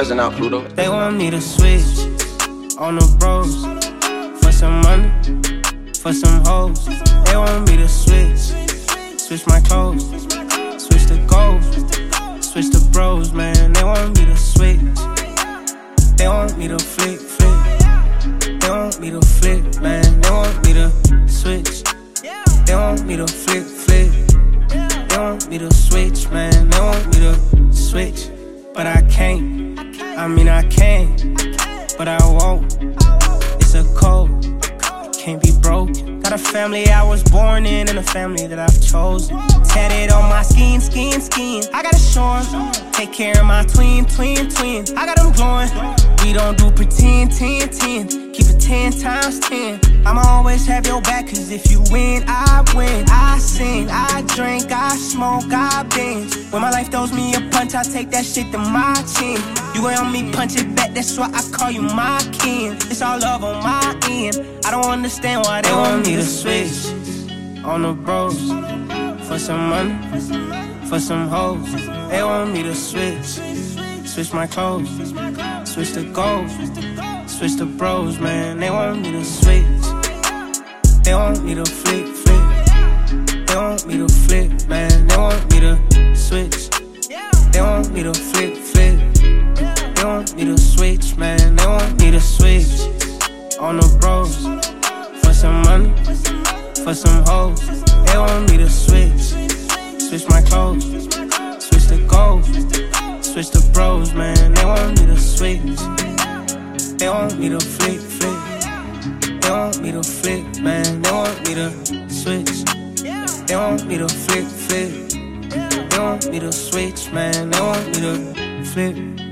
Pleasant out, Pluto. They want me to switch on the bros for some money, for some hoes. They want me to switch my clothes, switch the goals, switch the bros, man. They want me to switch. They want me to flip. They want me to flip, man. They want me to switch. They want me to flip. They want me to switch, man. They want me to switch, but I can't. I mean I can, but I won't. It's a code, it can't be broken. Got a family I was born in and a family that I've chosen. Tatted on my skin. I gotta show 'em, take care of my twin. I got them glowing. We don't do pretend, 10. Keep it 10 times 10. I'ma always have your back, cause if you win, I win. I sing, I drink, I smoke, I binge. When my life throws me a punch, I take that shit to my chin. You ain't on me, punch it back, that's why I call you my kin. It's all love on my end. I don't understand why they want me to switch on the bros for some money, for some hoes. They want me to switch my clothes, switch the goals, switch the bros, man. They want me to switch. They want me to flip. They want me to flip, man. They want me to switch. They want me to flip. They want me to switch, man. They want me to switch on the bros for some money, for some hoes. They want me to switch my clothes, switch the goals, switch the bros, man. They want me to switch. They want me to flip. They want me to flip, man. They want me to switch. They want me to flip. They want me to switch, man. They want me to flip.